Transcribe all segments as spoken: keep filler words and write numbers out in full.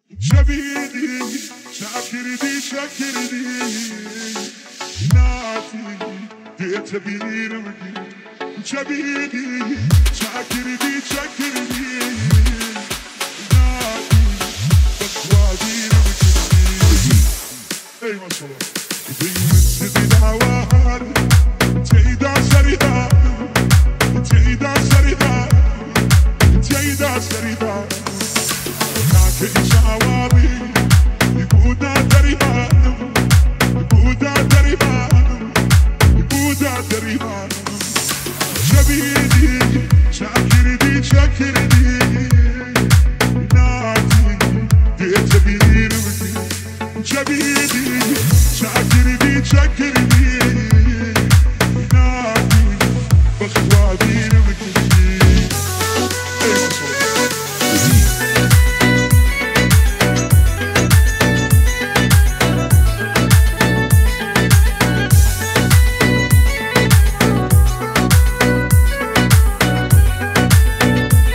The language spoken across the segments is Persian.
شبيدي شاكردي شاكردي ناتي ديت بيرمدي شبيدي شاكردي شاكردي ناتي بخوادي رمدي اي ما شاء الله بيمسدي دعوار تيدا سريدا تيدا سريدا تيدا سريدا كل شعوابي يبودا دريبا يبودا دريبا يبودا دريبا شبيدي شاكردي شاكردي ناتي ديت بيرمدي شبيدي شاكردي شاكردي ناتي بخوابي رمدي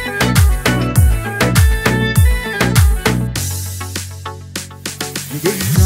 Baby